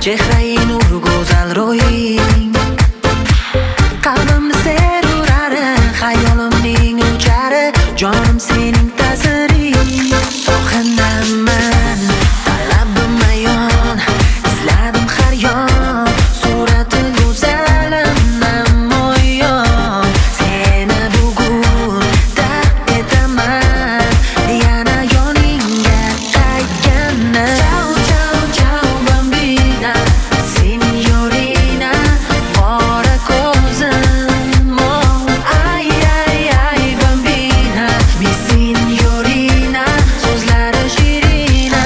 chehrai nur go'zal ro'ying. Qalbimni ser urari, xayolimning uchari, jonim sening ta'siring. So'xinaman, talabim ayon, izladim har yon, surati go'zalim namoyon. Seni bugun tark etaman, yana yoningga qaytganda. Ciao, ciao, ciao, bambina, signorina, qora ko'zim, oh, ay, ay, ay, bambina, mi signorina, so'zlari shirina.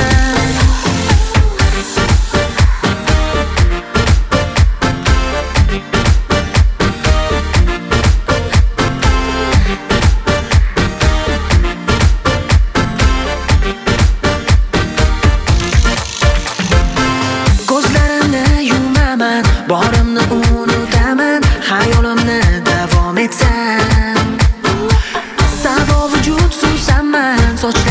Ko'zlarimni yumaman, borimni unutaman, xayolimni davom etsam. Sado vujud suvsanman, sochlar